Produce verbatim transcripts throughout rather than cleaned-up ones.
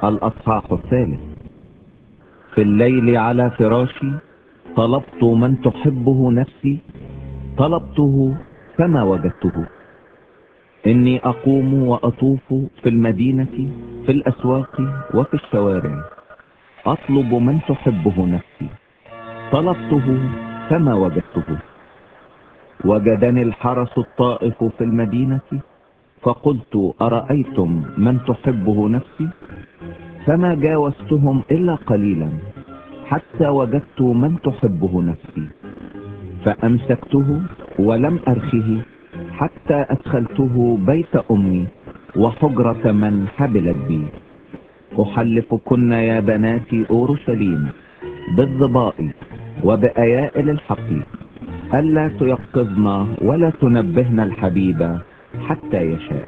الأصحاح الثالث. في الليل على فراشي طلبت من تحبه نفسي، طلبته فما وجدته. إني أقوم وأطوف في المدينة، في الأسواق وفي الشوارع، أطلب من تحبه نفسي، طلبته فما وجدته. وجدني الحرس الطائف في المدينة، فقلت أرأيتم من تحبه نفسي؟ فما جاوزتهم إلا قليلا حتى وجدت من تحبه نفسي، فأمسكته ولم أرخه حتى أدخلته بيت أمي وحجرة من حبلت بي. أحلفكن يا بنات أورشليم بالظباء وبأيائل الحقل ألا تيقظن ولا تنبهن الحبيب حتى يشاء.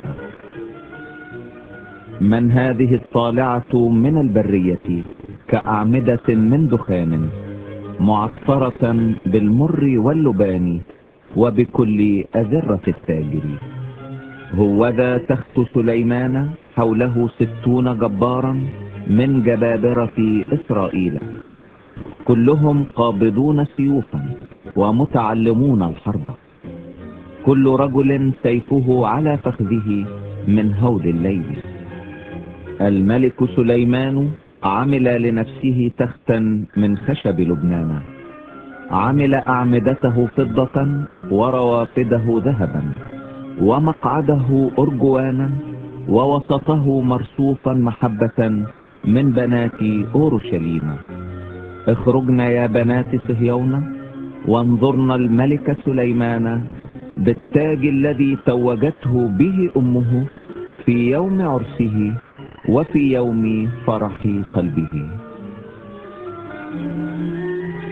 من هذه الطالعة من البرية كأعمدة من دخان، معطرة بالمر واللبان وبكل أذرة التاجر. هوذا تخت سليمان حوله ستون جبارا من جبابرة إسرائيل، كلهم قابضون سيوفا ومتعلمون الحرب، كل رجل سيفه على فخذه من هول الليل. الملك سليمان عمل لنفسه تختا من خشب لبنان، عمل أعمدته فضة وروافده ذهبا ومقعده أرجوانا ووسطه مرصوفا محبة من بنات أورشليم. اخرجن يا بنات صهيون وانظرن الملك سليمان بالتاج الذي توجته به أمه في يوم عرسه وفي يوم فرح قلبه.